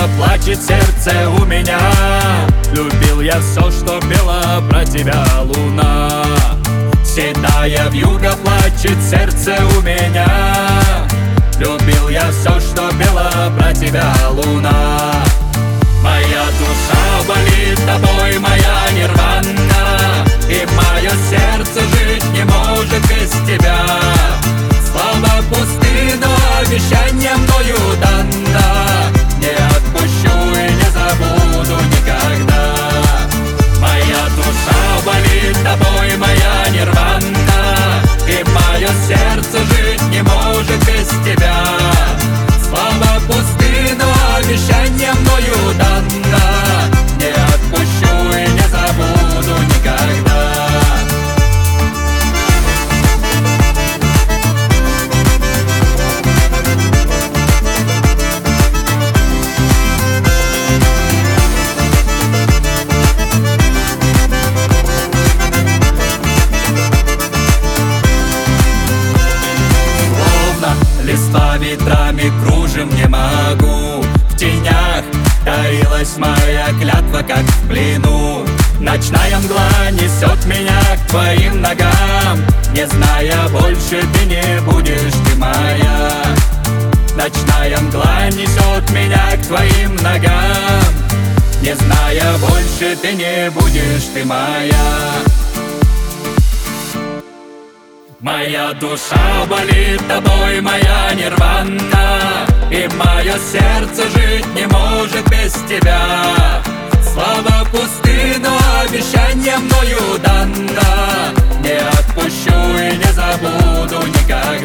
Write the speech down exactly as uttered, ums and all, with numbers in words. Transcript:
плачет сердце у меня. Любил я все, что пела про тебя луна. Седая вьюга, плачет сердце у меня. Любил я все, что пела про тебя луна. Моя душа болит тобой, моя нирвана, и мое сердце жить не может без тебя. Слова пусты, но обещание мною дано. Не отпущу и не забуду никогда. Моя душа болит тобой, моя нирвана, и мое сердце жить не может без тебя. Слова пусты, но обещание мною дано. Не отпущу и не забуду никогда. Листва ветрами кружим, не могу. В тенях таилась моя клятва, как в плену. Ночная мгла несет меня к твоим ногам, не зная больше, ты не будешь ты моя. Ночная мгла несет меня к твоим ногам, не зная больше, ты не будешь ты моя. Моя душа болит тобой, моя нирвана, и мое сердце жить не может без тебя. Слова пусты, но обещание мною дано. Не отпущу и не забуду никогда.